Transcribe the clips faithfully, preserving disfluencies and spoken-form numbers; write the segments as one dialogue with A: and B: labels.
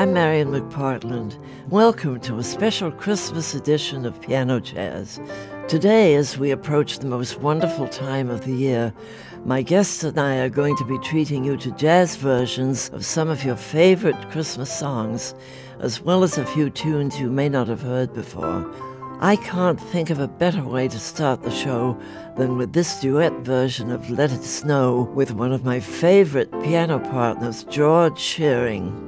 A: I'm Marian McPartland. Welcome to a special Christmas edition of Piano Jazz. Today, as we approach the most wonderful time of the year, my guests and I are going to be treating you to jazz versions of some of your favorite Christmas songs, as well as a few tunes you may not have heard before. I can't think of a better way to start the show than with this duet version of Let It Snow with one of my favorite piano partners, George Shearing.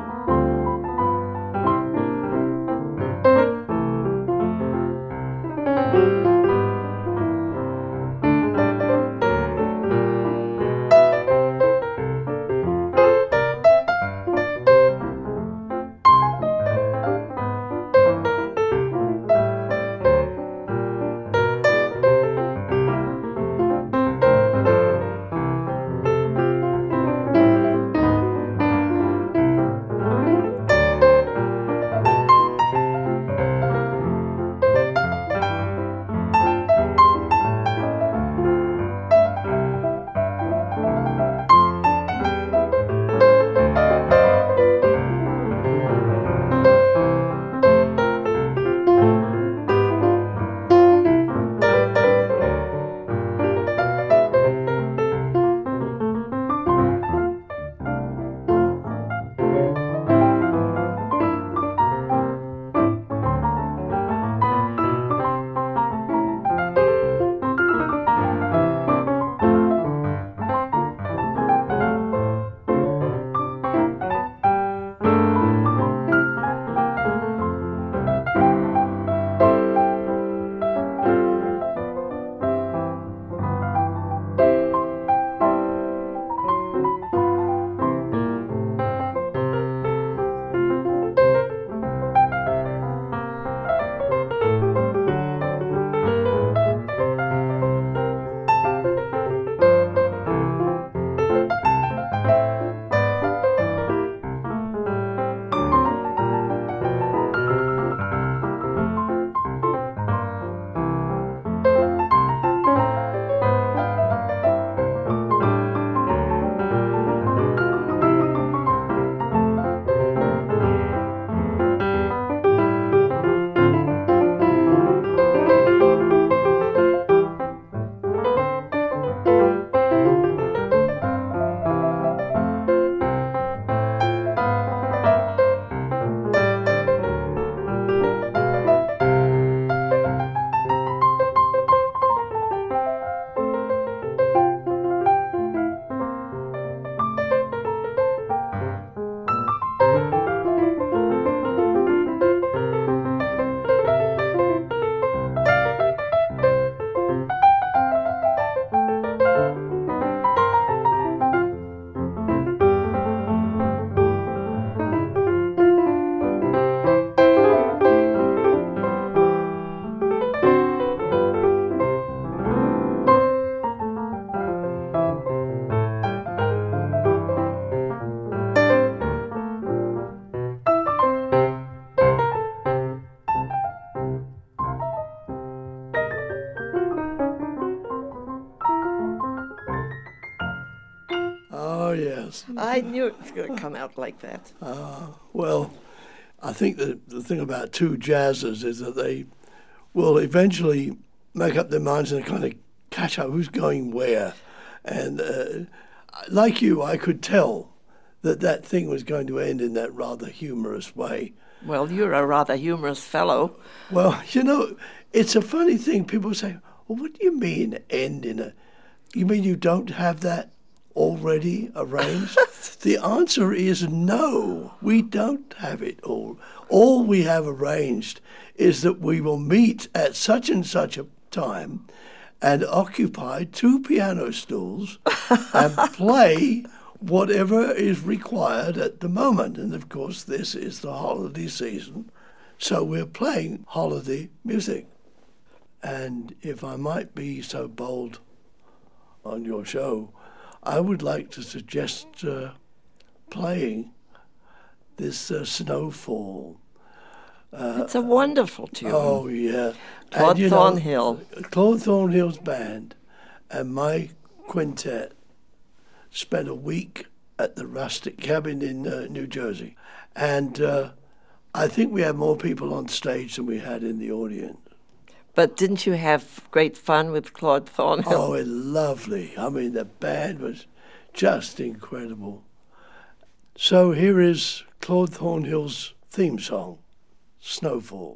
A: I knew it was going to come out like that.
B: Uh, well, I think that the thing about two jazzers is that they will eventually make up their minds and kind of catch up who's going where. And uh, like you, I could tell that that thing was going to end in that rather humorous way.
A: Well, you're a rather humorous fellow.
B: Well, you know, it's a funny thing. People say, well, what do you mean end in a... You mean you don't have that already arranged? The answer is no, we don't have it all. All we have arranged is that we will meet at such and such a time and occupy two piano stools and play whatever is required at the moment. And of course, this is the holiday season, so we're playing holiday music. And if I might be so bold on your show, I would like to suggest uh, playing this uh, Snowfall. Uh,
A: it's a wonderful tune.
B: Oh, yeah.
A: Claude
B: and,
A: Thornhill.
B: Know, Claude Thornhill's band and my quintet spent a week at the Rustic Cabin in uh, New Jersey. And uh, I think we had more people on stage than we had in the audience.
A: But didn't you have great fun with Claude Thornhill?
B: Oh, it lovely. I mean, the band was just incredible. So here is Claude Thornhill's theme song, Snowfall.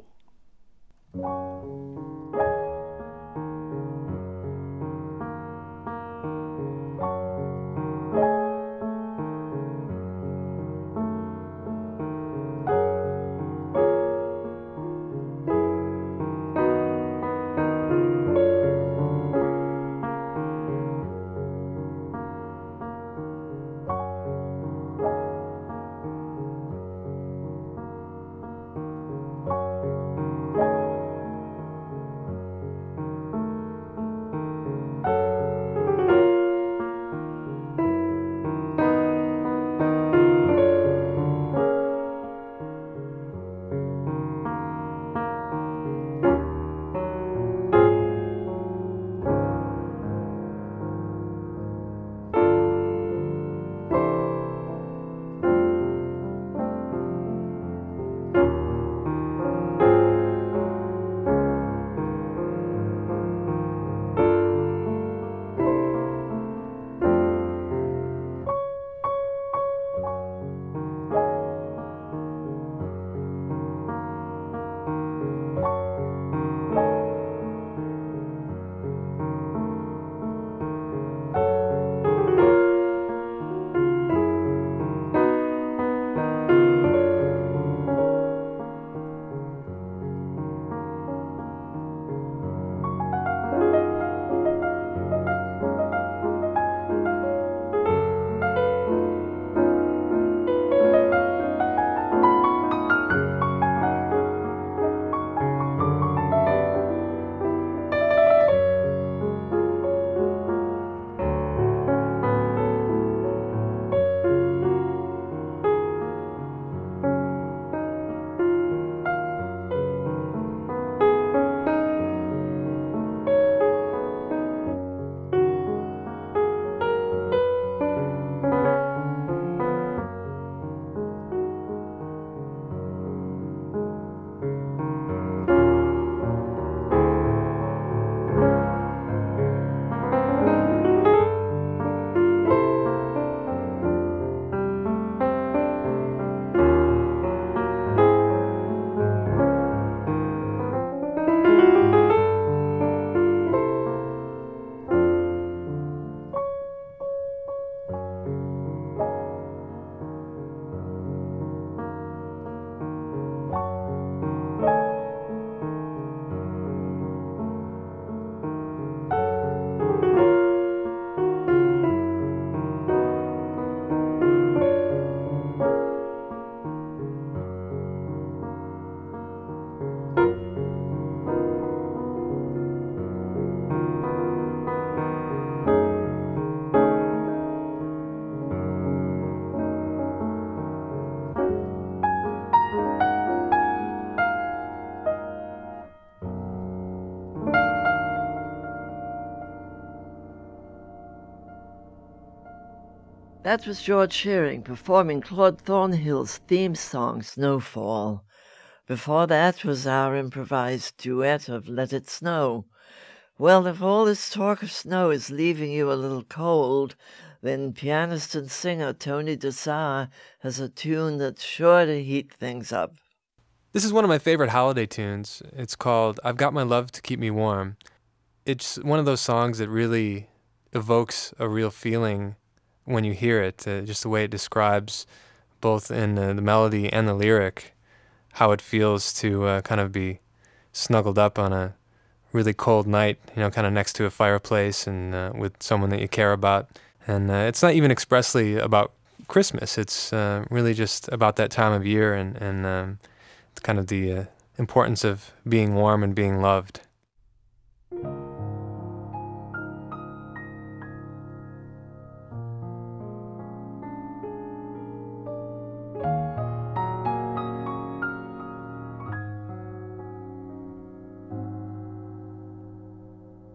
A: That was George Shearing performing Claude Thornhill's theme song, Snowfall. Before that was our improvised duet of Let It Snow. Well, if all this talk of snow is leaving you a little cold, then pianist and singer Tony DeSar has a tune that's sure to heat things up.
C: This is one of my favorite holiday tunes. It's called I've Got My Love to Keep Me Warm. It's one of those songs that really evokes a real feeling when you hear it, uh, just the way it describes, both in uh, the melody and the lyric, how it feels to uh, kind of be snuggled up on a really cold night, you know, kind of next to a fireplace and uh, with someone that you care about. And uh, it's not even expressly about Christmas. It's uh, really just about that time of year and, and um, kind of the uh, importance of being warm and being loved.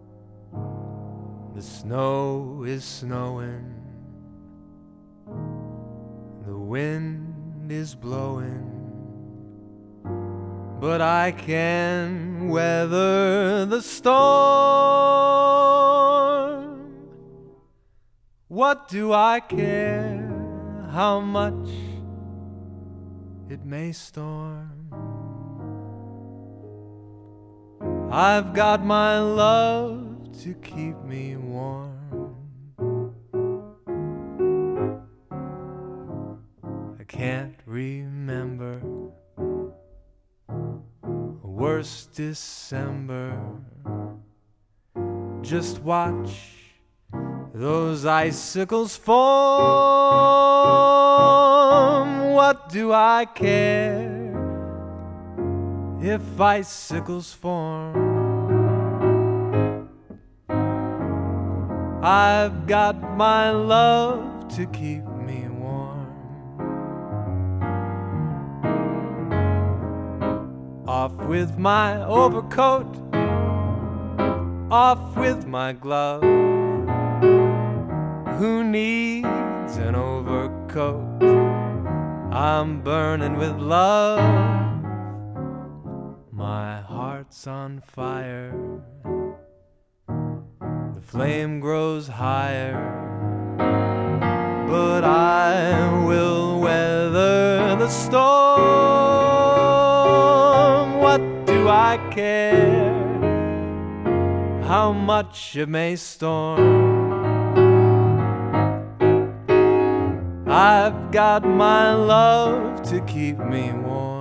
C: The snow is snowing The wind is blowing, but I can weather the storm. What do I care how much it may storm? I've got my love to keep me warm. I can't remember a worse December. Just watch those icicles form. What do I care if icicles form? I've got my love to keep me warm. Off with my overcoat, off with my glove. Who needs an overcoat? I'm burning with love. My heart's on fire. The flame grows higher. But I will weather the storm. What do I care how much it may storm? I've got my love to keep me warm.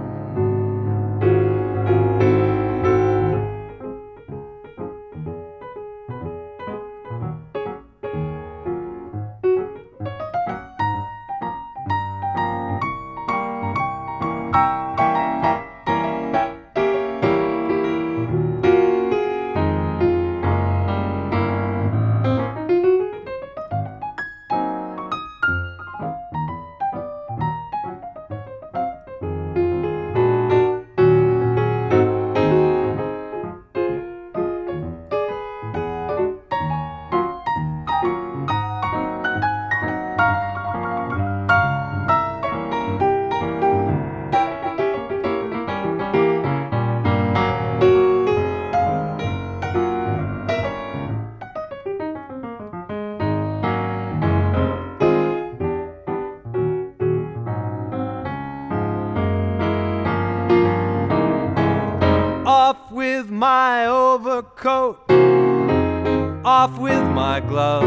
C: Off with my overcoat, off with my glove.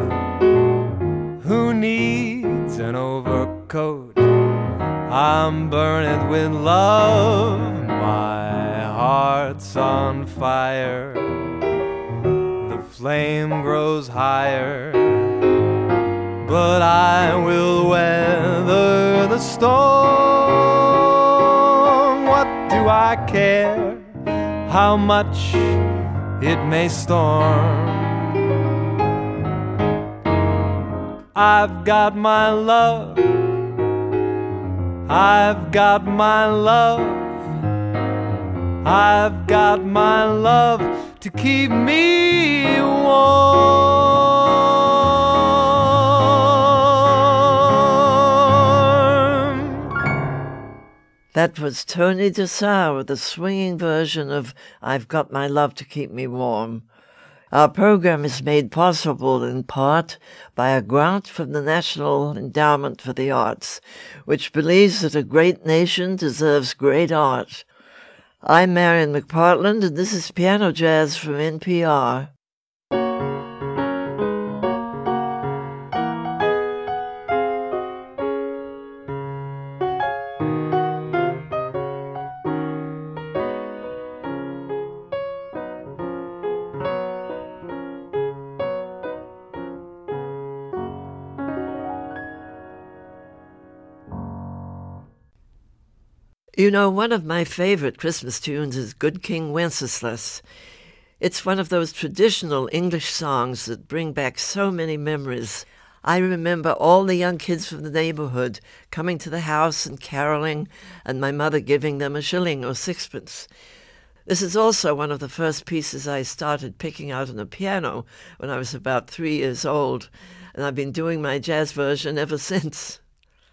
C: Who needs an overcoat? I'm burning with love. My heart's on fire. The flame grows higher. But I will weather the storm. What do I care how much it may storm? I've got my love, I've got my love, I've got my love to keep me warm.
A: That was Tony DeSauw with a swinging version of I've Got My Love to Keep Me Warm. Our program is made possible in part by a grant from the National Endowment for the Arts, which believes that a great nation deserves great art. I'm Marion McPartland, and this is Piano Jazz from N P R. You know, one of my favorite Christmas tunes is Good King Wenceslas. It's one of those traditional English songs that bring back so many memories. I remember all the young kids from the neighborhood coming to the house and caroling, and my mother giving them a shilling or sixpence. This is also one of the first pieces I started picking out on the piano when I was about three years old, and I've been doing my jazz version ever since.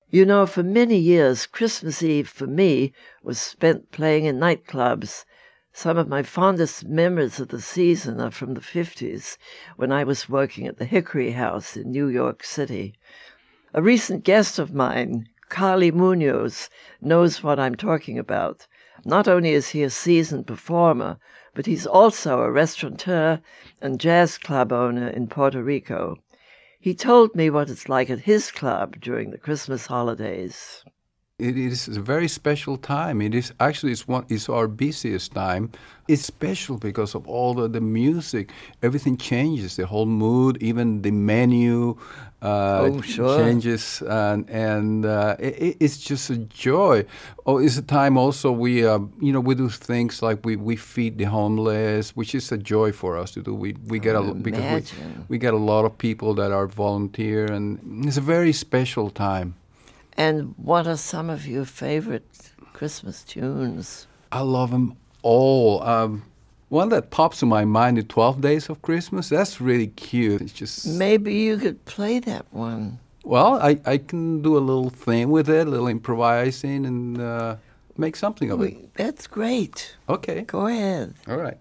A: You know, for many years, Christmas Eve for me was spent playing in nightclubs. Some of my fondest memories of the season are from the fifties, when I was working at the Hickory House in New York City. A recent guest of mine, Carly Munoz, knows what I'm talking about. Not only is he a seasoned performer, but he's also a restaurateur and jazz club owner in Puerto Rico. He told me what it's like at his club during the Christmas holidays.
D: It is a very special time. It is actually it's one it's our busiest time. It's special because of all the, the music. Everything changes, the whole mood, even the menu uh,
A: oh, sure.
D: changes, and and uh, it, it's just a joy. Oh, it's a time also we uh, you know we do things like we, we feed the homeless, which is a joy for us to do. We we get
A: oh,
D: a because we, we get a lot of people that are volunteer, and it's a very special time.
A: And what are some of your favorite Christmas tunes?
D: I love them all. Um, one that pops in my mind is twelve Days of Christmas. That's really cute. It's just
A: Maybe you could play that one.
D: Well, I, I can do a little thing with it, a little improvising, and uh, make something of it.
A: That's great.
D: Okay.
A: Go ahead.
D: All right.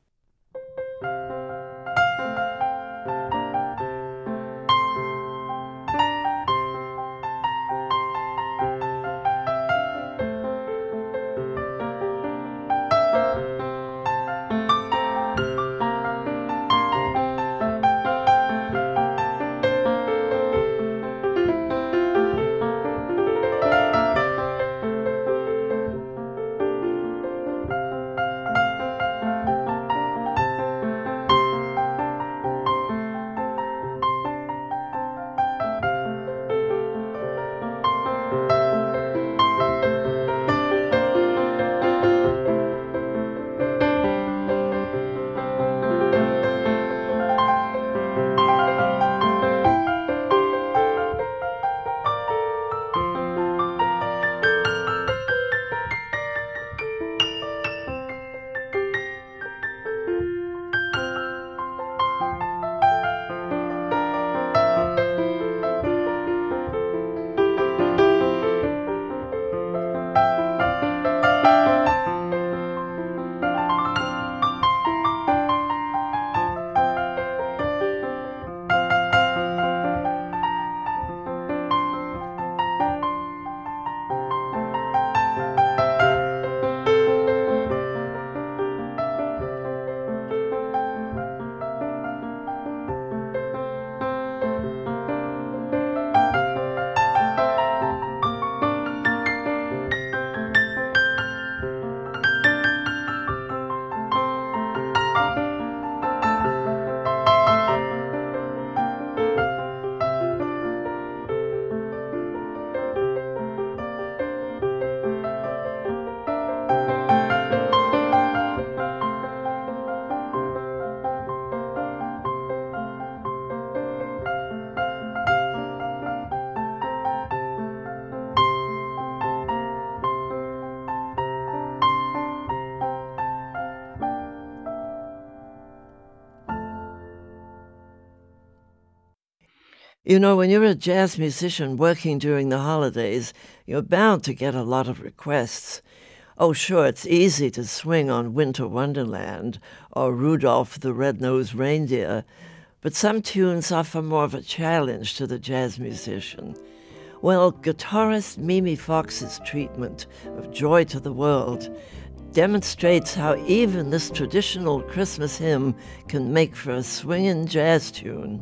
A: You know, when you're a jazz musician working during the holidays, you're bound to get a lot of requests. Oh, sure, it's easy to swing on Winter Wonderland or Rudolph the Red-Nosed Reindeer, but some tunes offer more of a challenge to the jazz musician. Well, guitarist Mimi Fox's treatment of Joy to the World demonstrates how even this traditional Christmas hymn can make for a swinging jazz tune.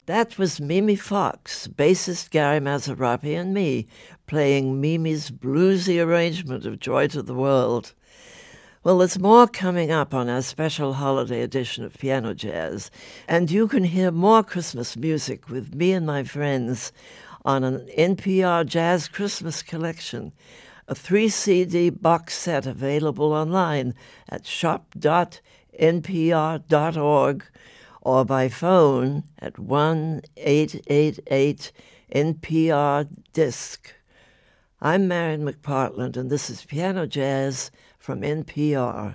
A: That was Mimi Fox, bassist Gary Mazzaropi, and me playing Mimi's bluesy arrangement of Joy to the World. Well, there's more coming up on our special holiday edition of Piano Jazz, and you can hear more Christmas music with me and my friends on an N P R Jazz Christmas collection, a three C D box set available online at shop dot n p r dot org or by phone at one eight eight eight N P R disc. I'm Marian McPartland, and this is Piano Jazz from N P R.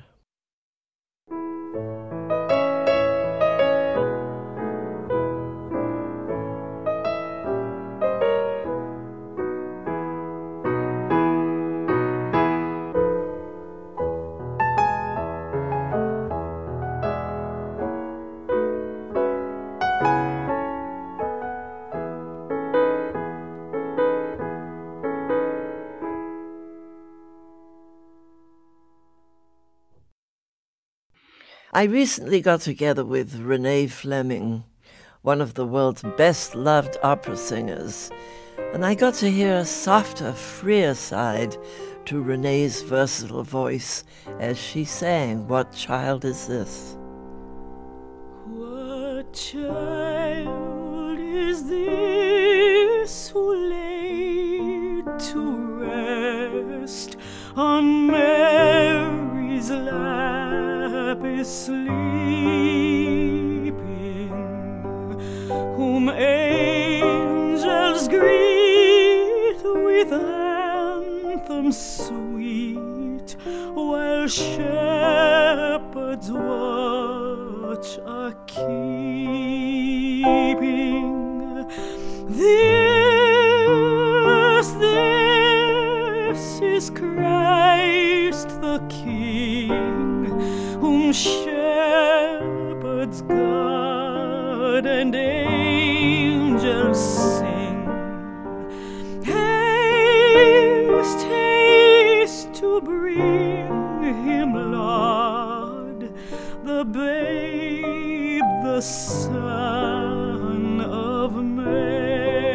A: I recently got together with Renee Fleming, one of the world's best-loved opera singers, and I got to hear a softer, freer side to Renee's versatile voice as she sang What Child Is This?
E: What child is this who laid to rest on Mary's lap is sleeping, whom angels greet with anthems sweet, while shepherds watch are keeping? This, this is Christ the King, whom shepherds guard and angels sing. Haste, haste to bring him, Lord, the babe, the Son of Mary.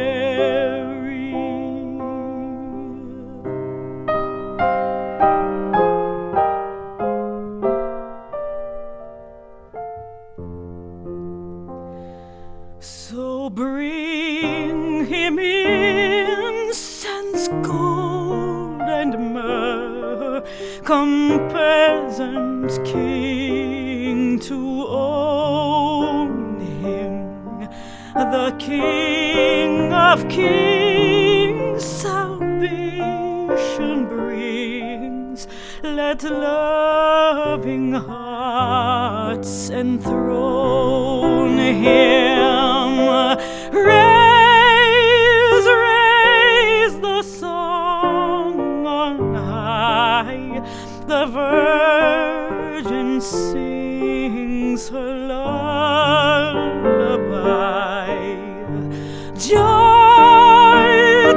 E: So bring him incense, gold, and myrrh. Come, peasant king, to own him, the King of kings. Salvation brings. Let loving hearts enthrone him. Raise, raise the song on high. The Virgin sings her lullaby. Joy,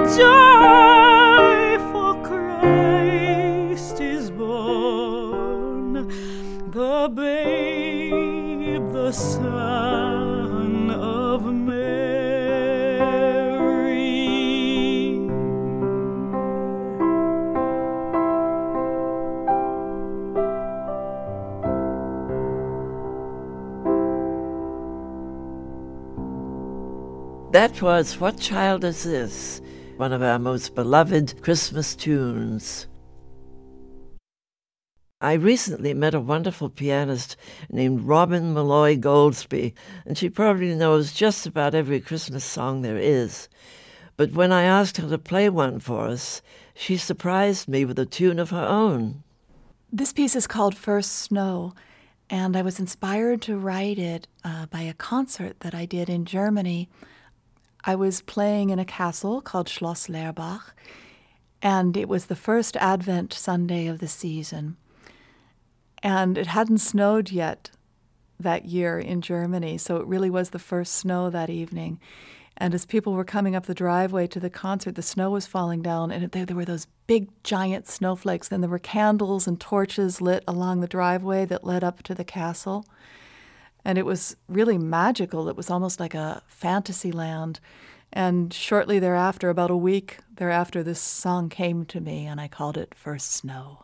E: joy, for Christ is born, the babe, the Son of Mary.
A: That was What Child Is This?, one of our most beloved Christmas tunes. I recently met a wonderful pianist named Robin Malloy Goldsby, and she probably knows just about every Christmas song there is. But when I asked her to play one for us, she surprised me with a tune of her own.
F: This piece is called First Snow, and I was inspired to write it uh, by a concert that I did in Germany. I was playing in a castle called Schloss Leerbach, and it was the first Advent Sunday of the season. And it hadn't snowed yet that year in Germany, so it really was the first snow that evening. And as people were coming up the driveway to the concert, the snow was falling down, and there, there were those big, giant snowflakes. Then there were candles and torches lit along the driveway that led up to the castle. And it was really magical. It was almost like a fantasy land. And shortly thereafter, about a week thereafter, this song came to me, and I called it First Snow.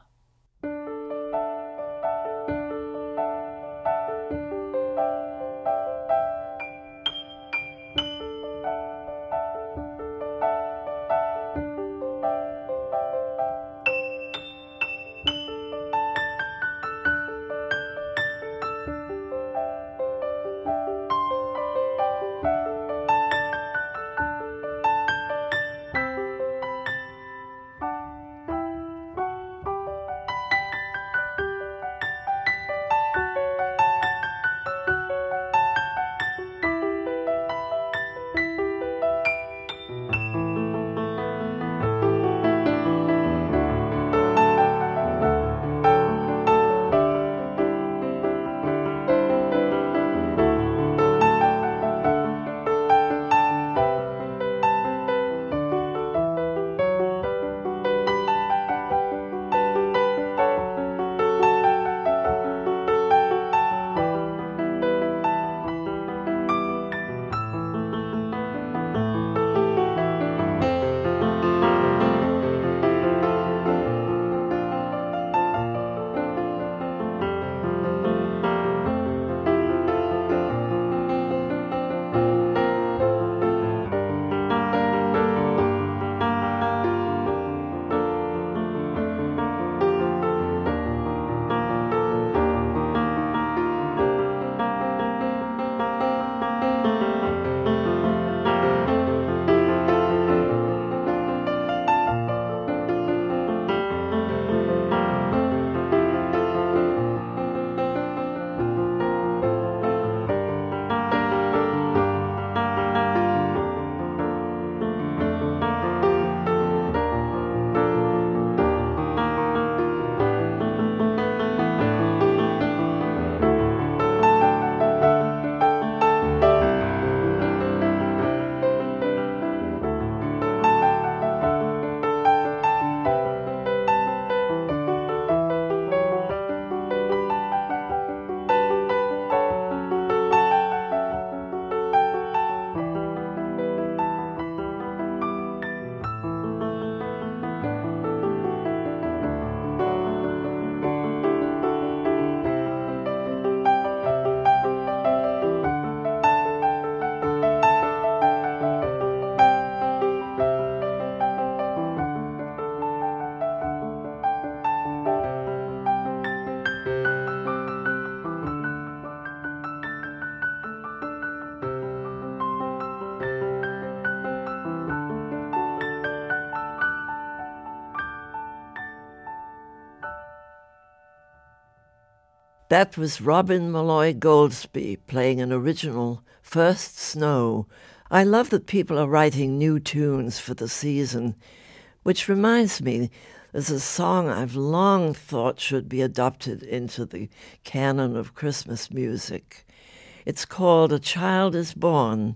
A: That was Robin Malloy Goldsby playing an original, First Snow. I love that people are writing new tunes for the season, which reminds me, there's a song I've long thought should be adopted into the canon of Christmas music. It's called A Child is Born.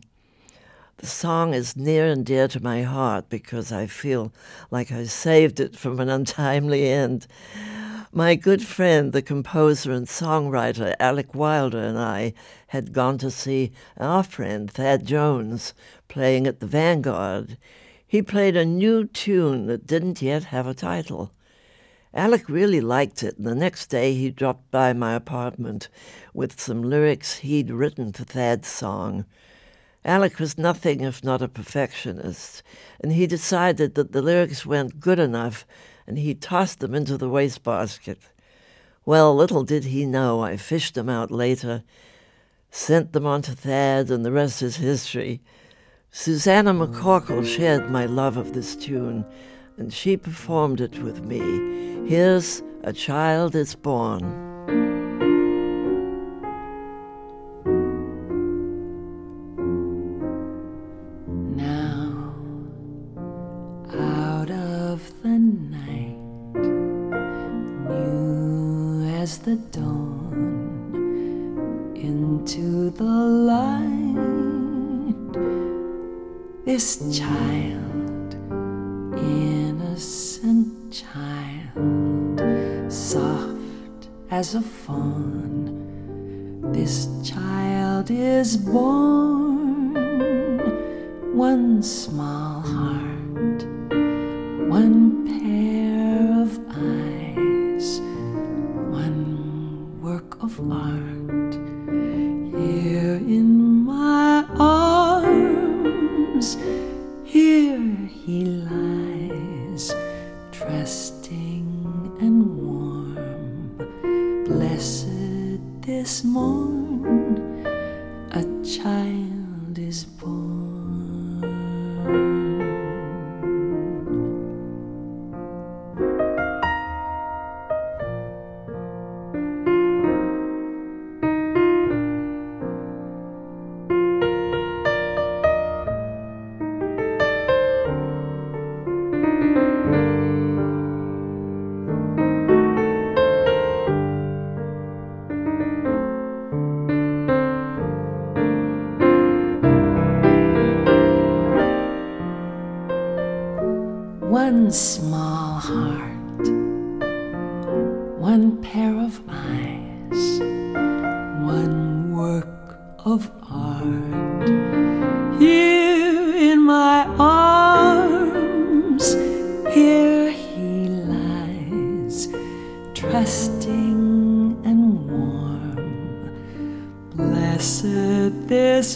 A: The song is near and dear to my heart because I feel like I saved it from an untimely end. My good friend, the composer and songwriter Alec Wilder, and I had gone to see our friend Thad Jones playing at the Vanguard. He played a new tune that didn't yet have a title. Alec really liked it, and the next day he dropped by my apartment with some lyrics he'd written to Thad's song. Alec was nothing if not a perfectionist, and he decided that the lyrics weren't good enough, and he tossed them into the wastebasket. Well, little did he know I fished them out later, sent them on to Thad, and the rest is history. Susanna McCorkle shared my love of this tune, and she performed it with me. Here's A Child is Born.
G: The dawn into the light, this child, innocent child, soft as a fawn, this child child is born, one small heart, one pair of eyes, one work of art. Here in my arms, here he lies, trusting and warm. Blessed this morn, a child is born. One small heart, one pair of eyes, one work of art. Here in my arms, here he lies, trusting and warm. Blessed this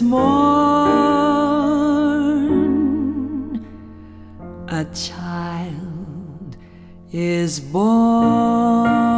G: morn, a child is born.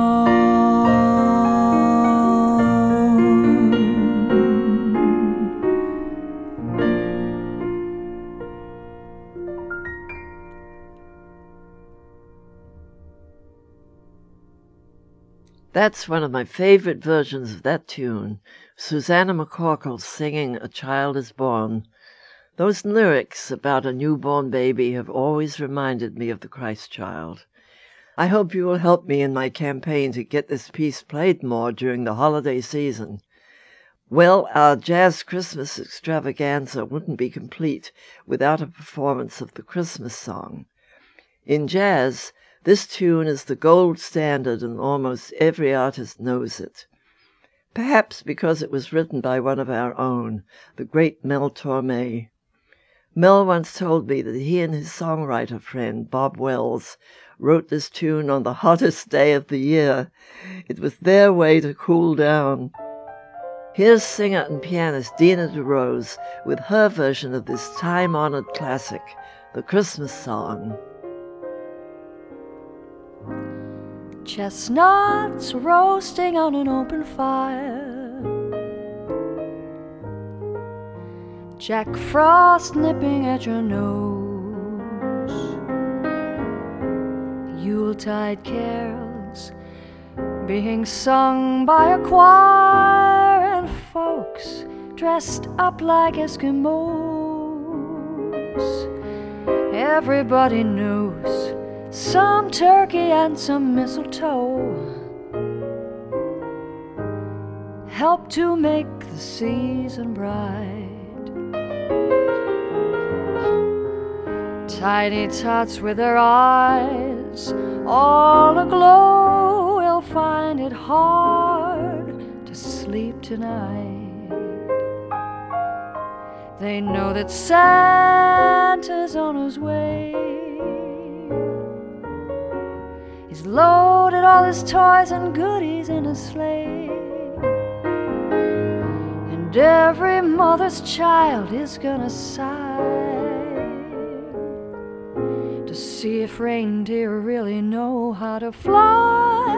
A: That's one of my favorite versions of that tune, Susanna McCorkle singing A Child is Born. Those lyrics about a newborn baby have always reminded me of the Christ child. I hope you will help me in my campaign to get this piece played more during the holiday season. Well, our Jazz Christmas extravaganza wouldn't be complete without a performance of the Christmas song. In jazz, this tune is the gold standard and almost every artist knows it. Perhaps because it was written by one of our own, the great Mel Torme. Mel once told me that he and his songwriter friend, Bob Wells, wrote this tune on the hottest day of the year. It was their way to cool down. Here's singer and pianist Dina DeRose with her version of this time-honored classic, the Christmas song.
H: Chestnuts roasting on an open fire, Jack Frost nipping at your nose, Yuletide carols being sung by a choir, and folks dressed up like Eskimos. Everybody knows some turkey and some mistletoe help to make the season bright. Tiny tots with their eyes all aglow will find it hard to sleep tonight. They know that Santa's on his way. He's loaded all his toys and goodies in a sleigh, and every mother's child is gonna sigh to see if reindeer really know how to fly.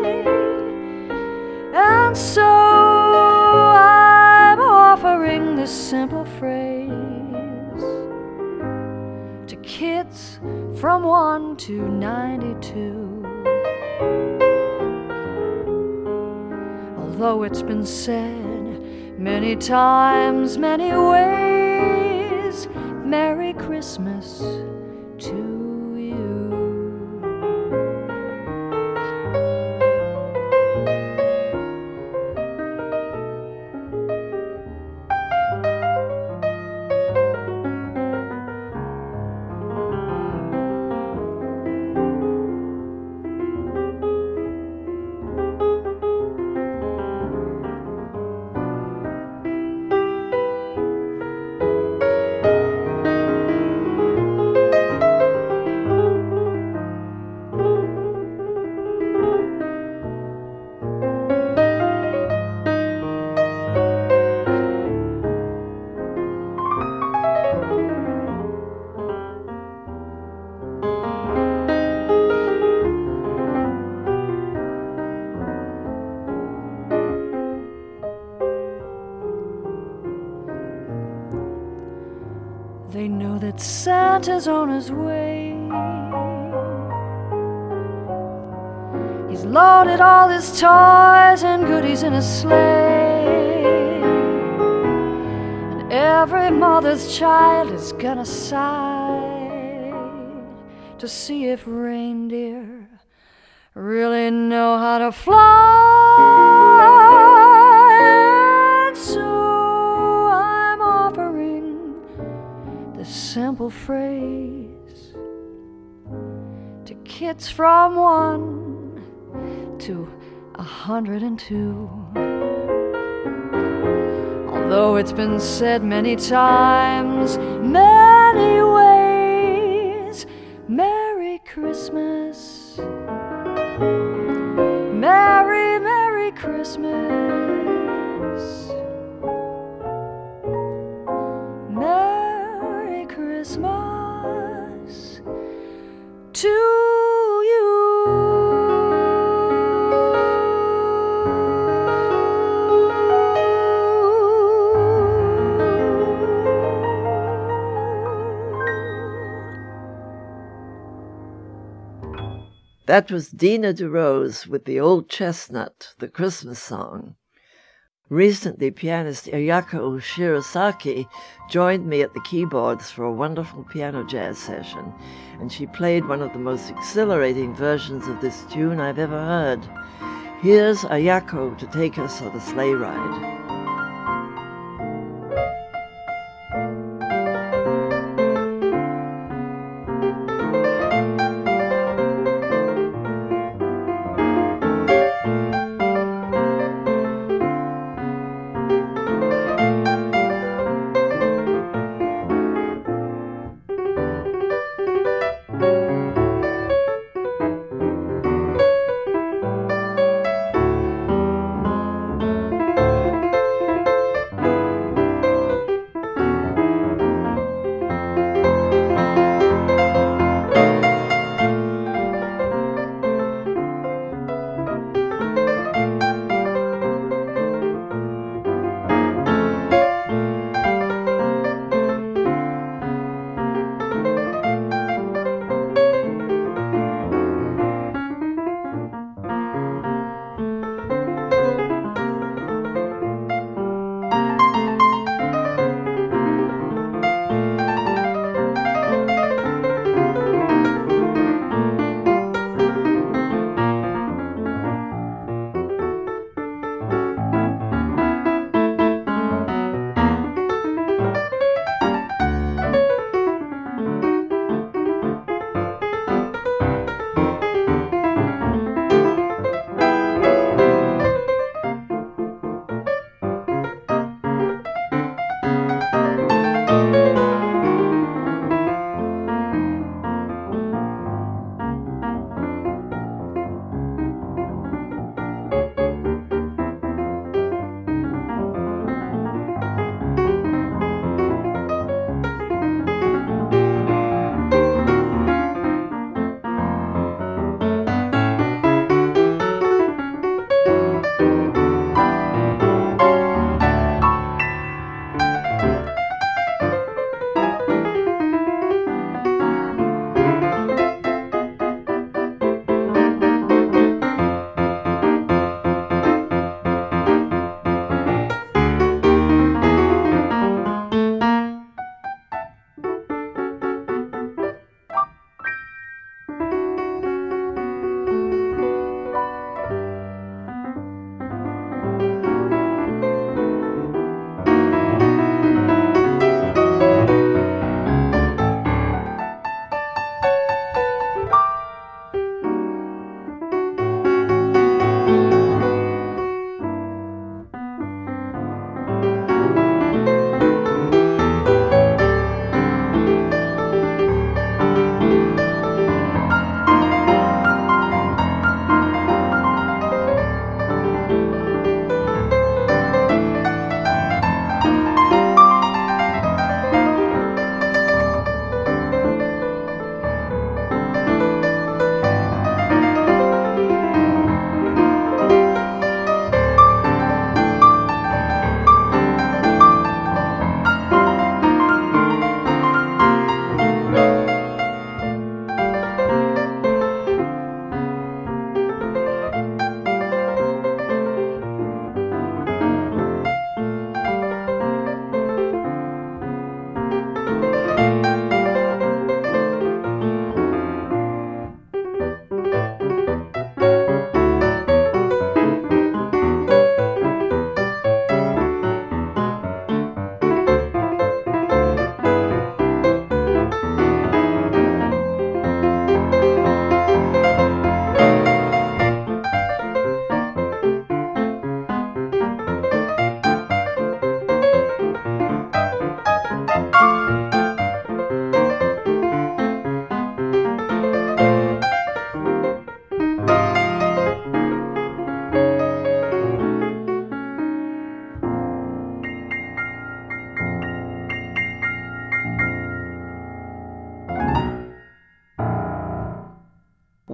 H: And so I'm offering this simple phrase to kids from one to ninety-two. Although it's been said many times, many ways, Merry Christmas to you. They know that Santa's on his way. He's loaded all his toys and goodies in his sleigh. And every mother's child is gonna sigh to see if reindeer really know how to fly. And so I'm offering this simple phrase to kids from one to a hundred and two. Although it's been said many times, many ways, Merry Christmas, Merry, Merry Christmas, Merry Christmas to you.
A: That was Dina DeRose with the Old Chestnut, the Christmas song. Recently, pianist Ayako Shirasaki joined me at the keyboards for a wonderful piano jazz session, and she played one of the most exhilarating versions of this tune I've ever heard. Here's Ayako to take us on a sleigh ride.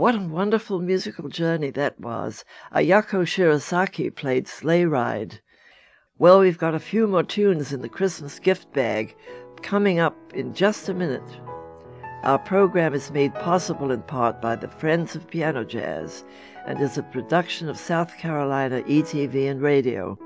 A: what a wonderful musical journey that was. Ayako Shirasaki played Sleigh Ride. Well, we've got a few more tunes in the Christmas gift bag coming up in just a minute. Our program is made possible in part by the Friends of Piano Jazz and is a production of South Carolina E T V and Radio.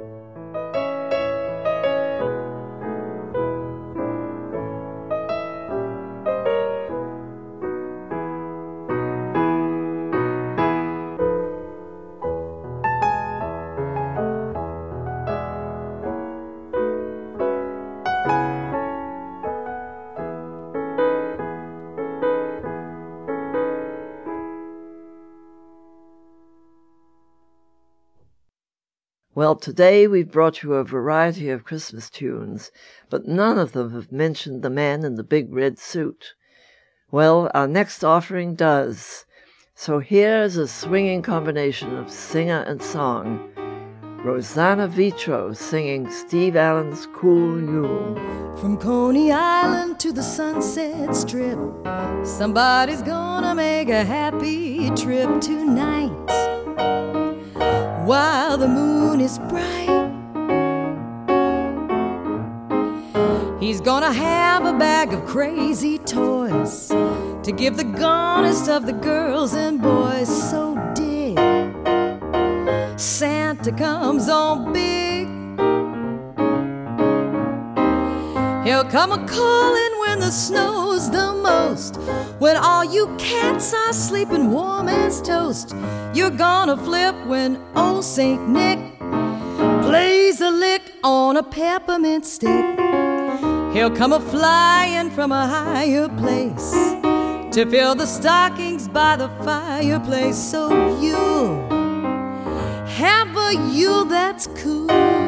A: Well, today we've brought you a variety of Christmas tunes, but none of them have mentioned the man in the big red suit. Well, our next offering does. So here's a swinging combination of singer and song. Rosanna Vitro singing Steve Allen's Cool Yule.
I: From Coney Island to the Sunset Strip, somebody's gonna make a happy trip tonight. While the moon is bright, he's gonna have a bag of crazy toys to give the gonest of the girls and boys. So dig, Santa comes on big. He'll come a-callin' when the snow's the most, when all you cats are sleeping warm as toast. You're gonna flip when old Saint Nick plays a lick on a peppermint stick. He'll come a-flyin' from a higher place to fill the stockings by the fireplace. So you'll have a Yule that's cool.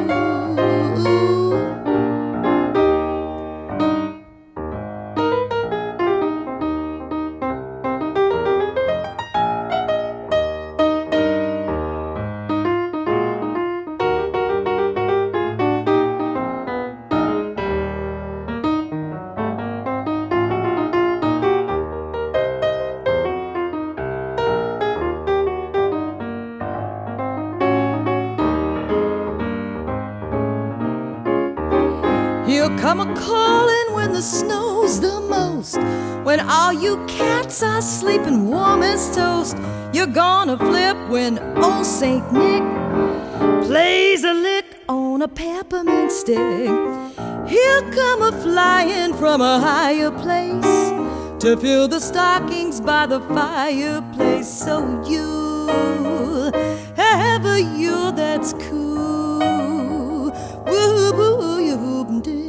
I: Come a-callin' when the snow's the most, when all you cats are sleeping warm as toast. You're gonna flip when old Saint Nick plays a lick on a peppermint stick. He'll come a-flyin' from a higher place to fill the stockings by the fireplace. So you'll have a Yule that's cool. Woo-woo, you-boo-dee.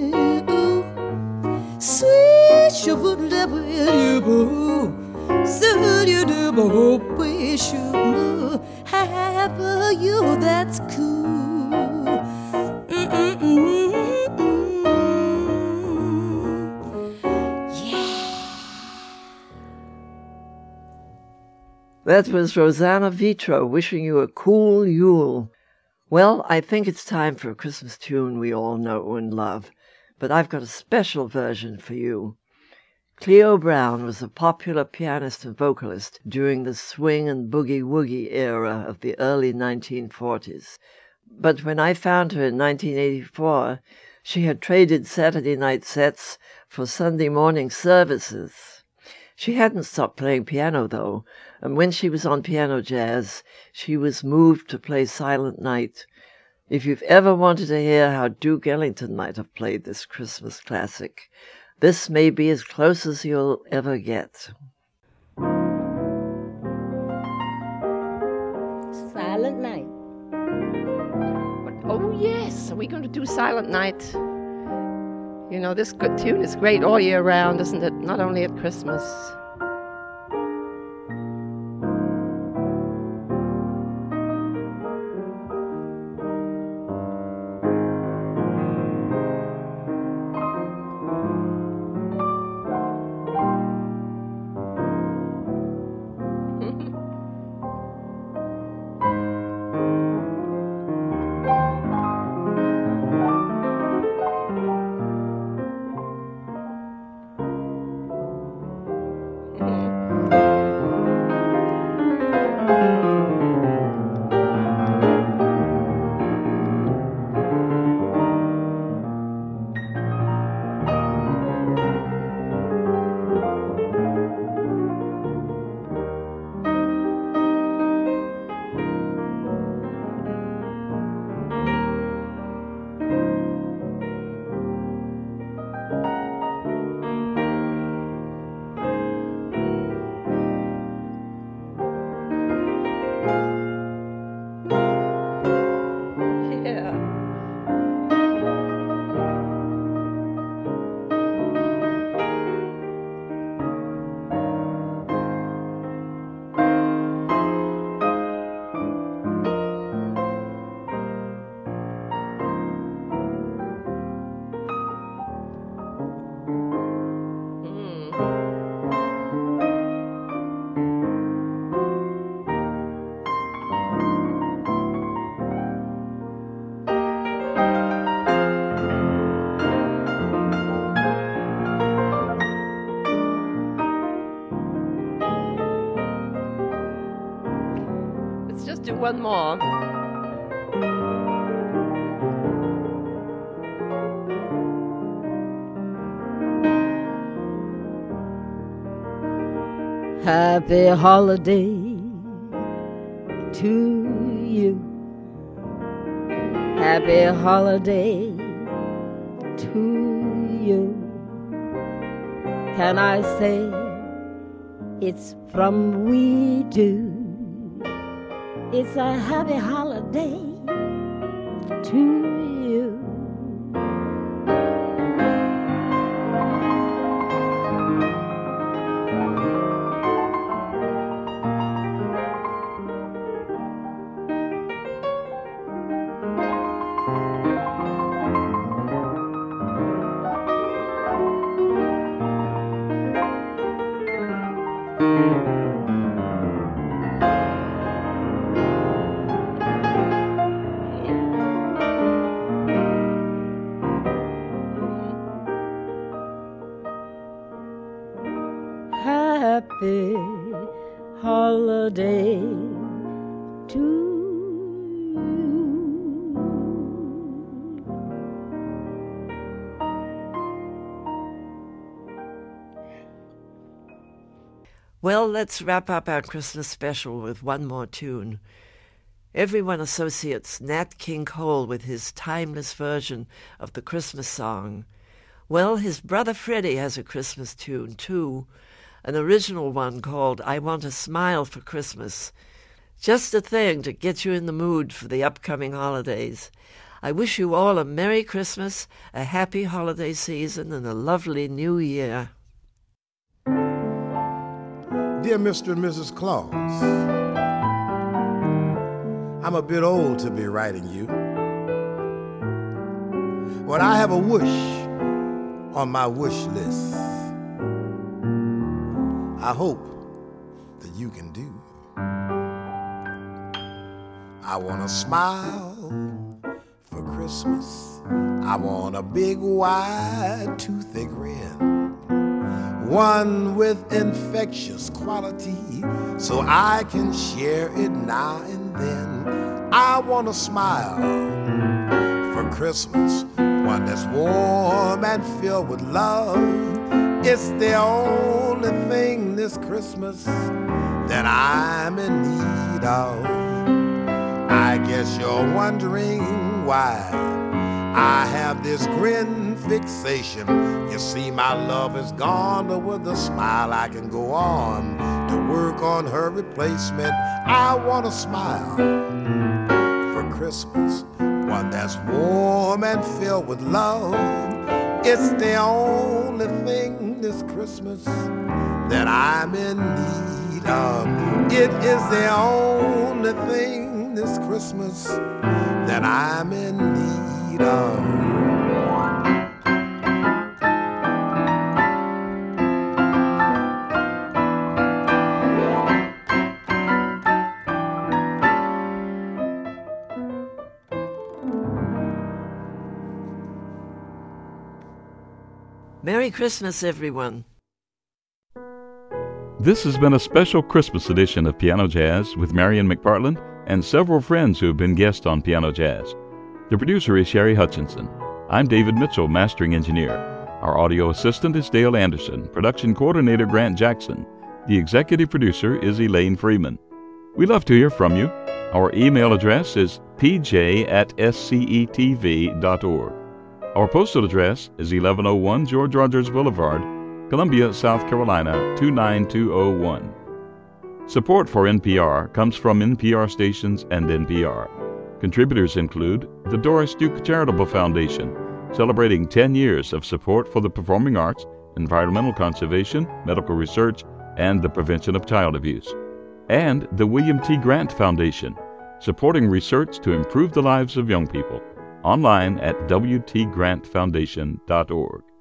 I: Sweet shaboo-daboo-doo, so you do wish you have a you that's cool. Mm-mm-mm-mm. Yeah.
A: That was Rosanna Vitro wishing you a cool Yule. Well, I think it's time for a Christmas tune we all know and love, but I've got a special version for you. Cleo Brown was a popular pianist and vocalist during the swing and boogie-woogie era of the early nineteen forties. But when I found her in nineteen eighty-four, she had traded Saturday night sets for Sunday morning services. She hadn't stopped playing piano, though, and when she was on Piano Jazz, she was moved to play Silent Night. If you've ever wanted to hear how Duke Ellington might have played this Christmas classic, this may be as close as you'll ever get.
J: Silent Night.
K: Oh, yes. Are we going to do Silent Night? You know, this good tune is great all year round, isn't it? Not only at Christmas. do one more.
J: Happy holiday to you. Happy holiday to you. Can I say it's from we two? It's a happy holiday to you. Happy holiday to you.
A: Well, let's wrap up our Christmas special with one more tune. Everyone associates Nat King Cole with his timeless version of the Christmas song. Well, his brother Freddie has a Christmas tune, too, an original one called I Want a Smile for Christmas. Just a thing to get you in the mood for the upcoming holidays. I wish you all a Merry Christmas, a happy holiday season, and a lovely New Year.
L: Dear Mister and Missus Claus, I'm a bit old to be writing you. When I have a wish on my wish list, I hope that you can do. I want a smile for Christmas. I want a big, wide, toothy grin, one with infectious quality, so I can share it now and then. I want a smile for Christmas, one that's warm and filled with love. It's the only thing this Christmas that I'm in need of. I guess you're wondering why I have this grin fixation. You see, my love is gone, but with a smile I can go on to work on her replacement. I want a smile for Christmas, one that's warm and filled with love. It's the only thing this Christmas that I'm in need of. It is the only thing this Christmas that I'm in need of.
A: Merry Christmas, everyone.
M: This has been a special Christmas edition of Piano Jazz with Marion McPartland and several friends who have been guests on Piano Jazz. The producer is Sherry Hutchinson. I'm David Mitchell, mastering engineer. Our audio assistant is Dale Anderson, production coordinator Grant Jackson. The executive producer is Elaine Freeman. We love to hear from you. Our email address is p j at s c e t v dot org. Our postal address is eleven oh one George Rogers Boulevard, Columbia, South Carolina, two nine two oh one. Support for N P R comes from N P R stations and N P R. Contributors include the Doris Duke Charitable Foundation, celebrating ten years of support for the performing arts, environmental conservation, medical research, and the prevention of child abuse, and the William T. Grant Foundation, supporting research to improve the lives of young people. Online at w t grant foundation dot org.